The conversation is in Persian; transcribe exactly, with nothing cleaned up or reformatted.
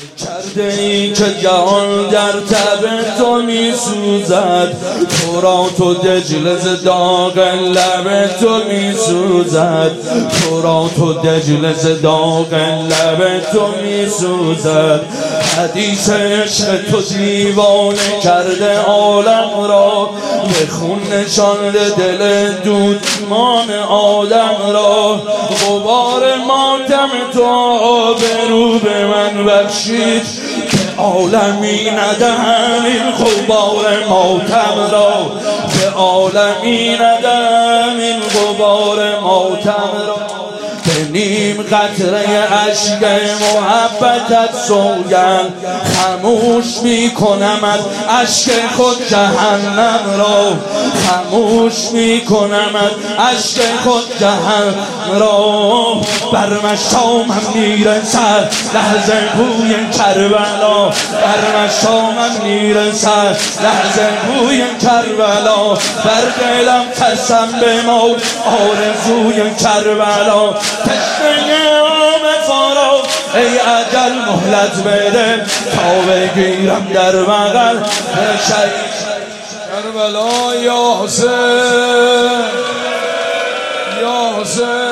کرده ای که جهان در تب تو می سوزد، فرات و دجله ز داغ لب تو می سوزد، فرات و دجله ز داغ لب تو می سوزد. حدیث عشق تو دیوانه کرده عالم را، به خون نشانده دل دودمان آدم را. غبار ماتم تو آبرو به من بخشید، که عالمی ندهم این غبار ماتم را، که عالمی ندهم این غبار ماتم را. به نیم قطره اشک محبتت سوگند، خموش می کنم از اشک خود جهنم را، خموش می کنم از اشک خود جهنم را. بر مشامم میرسد لحظه بوی کربلا، بر مشامم میرسد لحظه بوی کربلا. بر دلم قسم بمال آرزوی کربلا. تشنه آب فارا ای اجل مهلت بده، تا بگیرم در بغل شهید کربلا. یا حسین یا حسین